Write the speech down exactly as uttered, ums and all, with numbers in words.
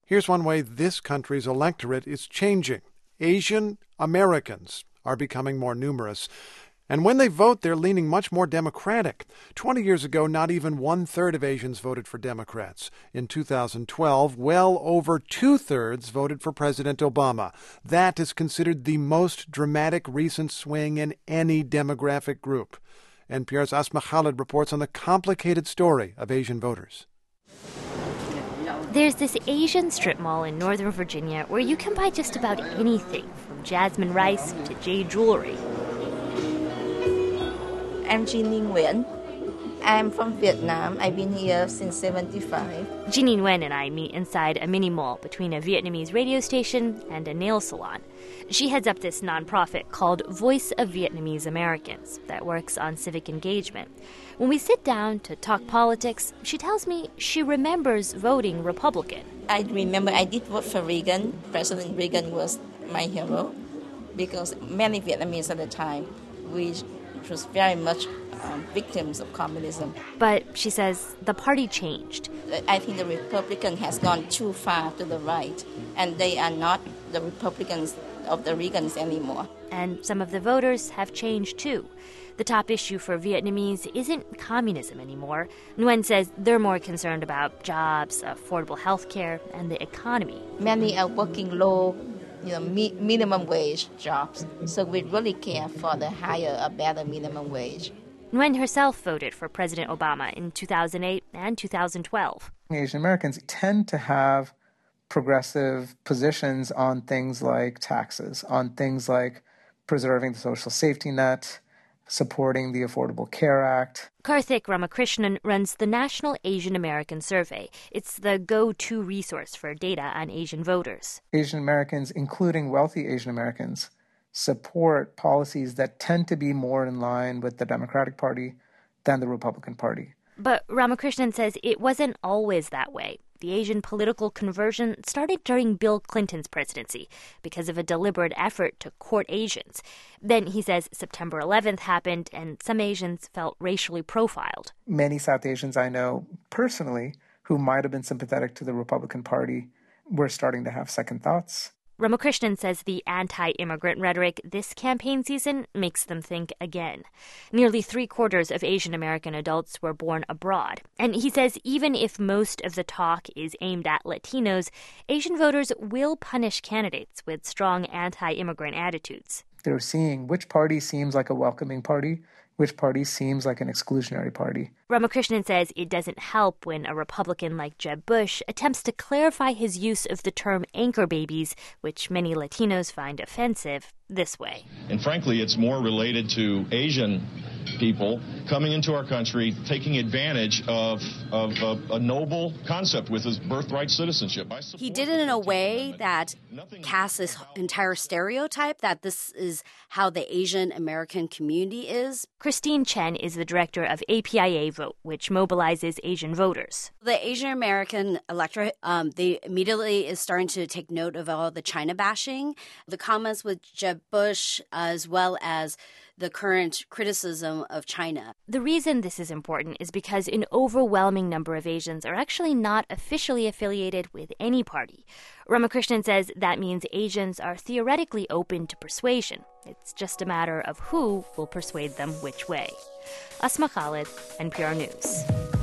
Here's one way this country's electorate is changing. Asian Americans are becoming more numerous. And when they vote, they're leaning much more Democratic. Twenty years ago, not even one-third of Asians voted for Democrats. In two thousand twelve, well over two-thirds voted for President Obama. That is considered the most dramatic recent swing in any demographic group. N P R's Asma Khalid reports on the complicated story of Asian voters. There's this Asian strip mall in Northern Virginia where you can buy just about anything, from jasmine rice to jade jewelry. I'm Jin Nguyen. I'm from Vietnam. I've been here since seventy-five. Jin Nguyen and I meet inside a mini mall between a Vietnamese radio station and a nail salon. She heads up this nonprofit called Voice of Vietnamese Americans that works on civic engagement. When we sit down to talk politics, she tells me she remembers voting Republican. I remember I did vote for Reagan. President Reagan was my hero because many Vietnamese at the time, we was very much um, victims of communism. But she says the party changed. I think the Republican has gone too far to the right, and they are not the Republicans of the Reagans anymore. And some of the voters have changed too. The top issue for Vietnamese isn't communism anymore. Nguyen says they're more concerned about jobs, affordable health care, and the economy. Many are working low, you know, mi- minimum wage jobs. So we really care for the higher or better minimum wage. Nguyen herself voted for President Obama in two thousand eight and two thousand twelve. Asian Americans tend to have progressive positions on things like taxes, on things like preserving the social safety net, supporting the Affordable Care Act. Karthik Ramakrishnan runs the National Asian American Survey. It's the go-to resource for data on Asian voters. Asian Americans, including wealthy Asian Americans, support policies that tend to be more in line with the Democratic Party than the Republican Party. But Ramakrishnan says it wasn't always that way. The Asian political conversion started during Bill Clinton's presidency because of a deliberate effort to court Asians. Then, he says, September eleventh happened and some Asians felt racially profiled. Many South Asians I know personally who might have been sympathetic to the Republican Party were starting to have second thoughts. Ramakrishnan says the anti-immigrant rhetoric this campaign season makes them think again. Nearly three-quarters of Asian American adults were born abroad. And he says even if most of the talk is aimed at Latinos, Asian voters will punish candidates with strong anti-immigrant attitudes. They're seeing which party seems like a welcoming party, which party seems like an exclusionary party. Ramakrishnan says it doesn't help when a Republican like Jeb Bush attempts to clarify his use of the term anchor babies, which many Latinos find offensive, this way. And frankly, it's more related to Asian people coming into our country, taking advantage of, of, of a noble concept with his birthright citizenship. He did it in a way that casts this entire stereotype that this is how the Asian American community is. Christine Chen is the director of A P I A Vote, which mobilizes Asian voters. The Asian American electorate, um, they immediately is starting to take note of all the China bashing, the comments with Jeb Bush, as well as the current criticism of China. The reason this is important is because an overwhelming number of Asians are actually not officially affiliated with any party. Ramakrishnan says that means Asians are theoretically open to persuasion. It's just a matter of who will persuade them which way. Asma Khalid, N P R News.